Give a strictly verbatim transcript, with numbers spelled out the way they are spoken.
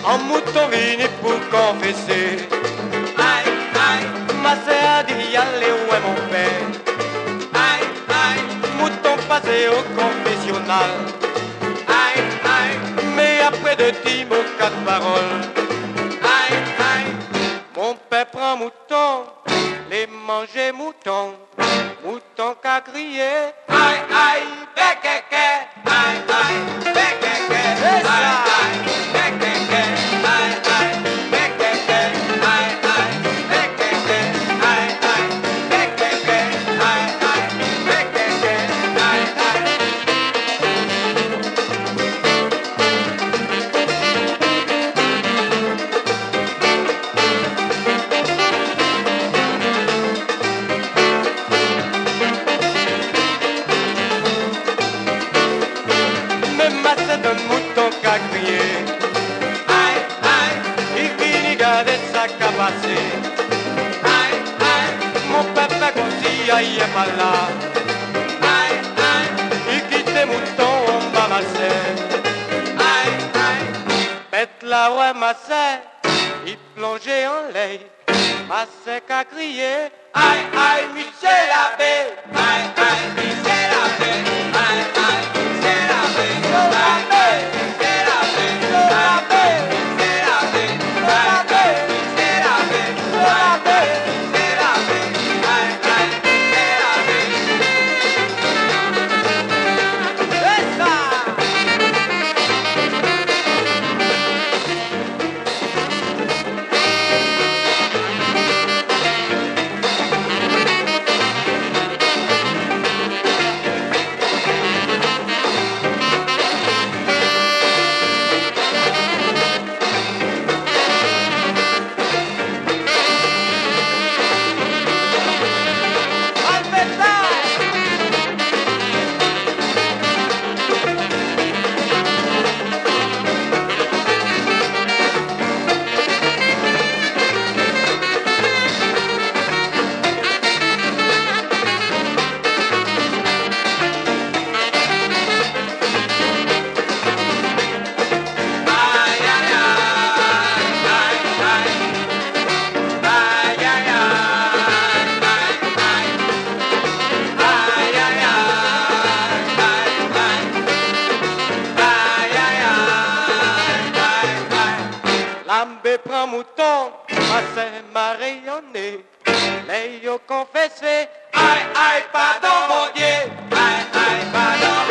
en mouton vini pour confesser. Aïe, aïe, ma sœur a dit allez où est mon père. Aïe, aïe, mouton passé au confessionnal. Aïe, aïe, mais après de dix mots, quatre paroles. Aïe, aïe, mon père prend mouton, les manger mouton, mouton qu'a crié. Aïe, aïe, békéké, aïe, aïe, békéké, aïe, aïe, békéké, aïe, aïe, békéké, aïe, aïe, békéké, aïe, aïe, békéké, aïe, aïe, békéké, aïe, aïe. D'un mouton qu'a crié. Aïe, aïe, il finit garder sa capacité. Aïe, aïe, mon papa aussi aïe est pas là. Aïe, aïe, il quitte les moutons en bamassé. Aïe, aïe, bête la ouais massé, il plongeait en lait. Massé qu'a crié. Aïe, aïe, Michel Abbé. Aïe, aïe, Michel Abbé. Aïe, aïe, Michel Abbé. L'ambé prend mouton, massé m'a rayonné, les yo confessé, aïe aïe pardon mon Dieu, aïe aïe pardon.